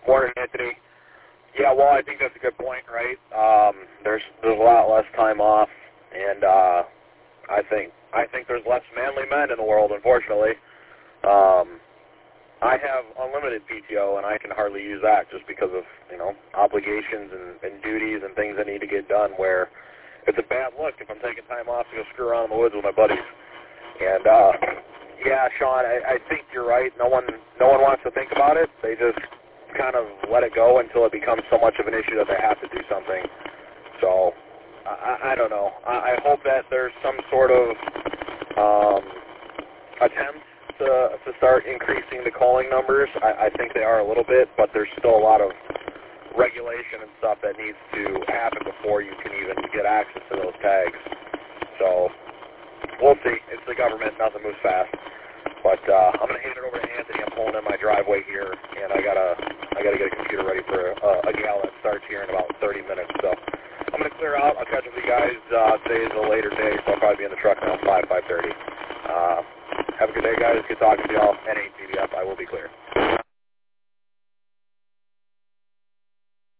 Morning, Anthony. Yeah, well, I think that's a good point, right? There's a lot less time off, and I think there's less manly men in the world, unfortunately. I have unlimited PTO, and I can hardly use that just because of, obligations and duties and things that need to get done where it's a bad look if I'm taking time off to go screw around in the woods with my buddies. And, yeah, Sean, I think you're right. No one wants to think about it. They just kind of let it go until it becomes so much of an issue that they have to do something. So, I don't know. I hope that there's some sort of attempt to start increasing the calling numbers. I think they are a little bit, but there's still a lot of regulation and stuff that needs to happen before you can even get access to those tags. So, we'll see. It's the government. Nothing moves fast. But I'm going to hand it over to Anthony. I'm pulling in my driveway here, and I gotta get a computer ready for a gal that starts here in about 30 minutes. So I'm going to clear out. I'll catch up with you guys. Today is a later day, so I'll probably be in the truck around 5:30. Have a good day, guys. Good talking to y'all. NATBF.